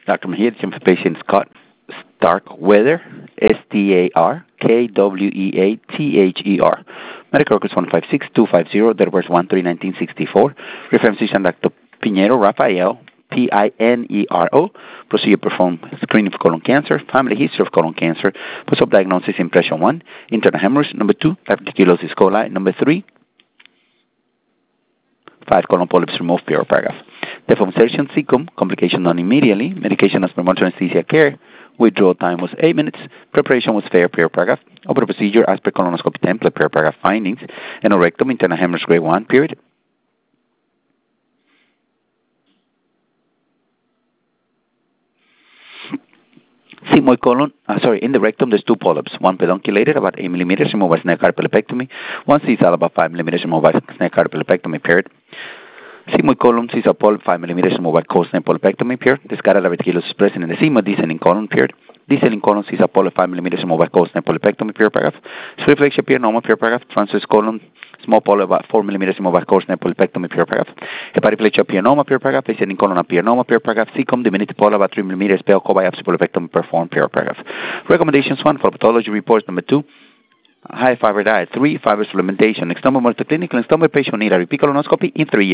Dr. Mejia, for patient Scott Starkweather, Starkweather. Medical records 156250, that was 131964. Reference physician Dr. Pinheiro Rafael, Pinero. Procedure performed screening for colon cancer, family history of colon cancer, post-op diagnosis impression 1, internal hemorrhage, number 2, diverticulosis coli, number 3, 5 colon polyps removed, paragraph. Deform surgeon SICUM, complication done immediately, medication as per monitoring anesthesia care, withdrawal time was 8 minutes, preparation was fair, paragraph. Operative procedure as per colonoscopy template, paragraph. Findings, anorectum, internal hemorrhage grade 1, period. Sigmoid colon, in the rectum there's 2 polyps, one pedunculated about 8 millimeters removed by snake cardiopulpectomy, one sisal about 5 millimeters removed by snake cardiopulpectomy, period. Sigmoid colon, sisal polyp 5 millimeters removed by co-snake polypectomy, period. Discarded diverticulosis present in the sigma, descending colon, period. Descending colon, sisal polyp 5 millimeters removed by co-snake polypectomy, paragraph. Reflection, normal, paragraph. Transverse colon, small polyp about 4 millimeters removed by course polypectomy, paragraph. Hepatoplasia piernoma, paragraph. Ascending colon piernoma, paragraph. Cecum, diminutive polyp about 3 millimeters, pale biopsy polypectomy performed, paragraph. Recommendations 1 for pathology reports. Number 2, high fiber diet. 3, fiber supplementation. Next number, clinical. Next number, patient need a repeat colonoscopy in 3 years.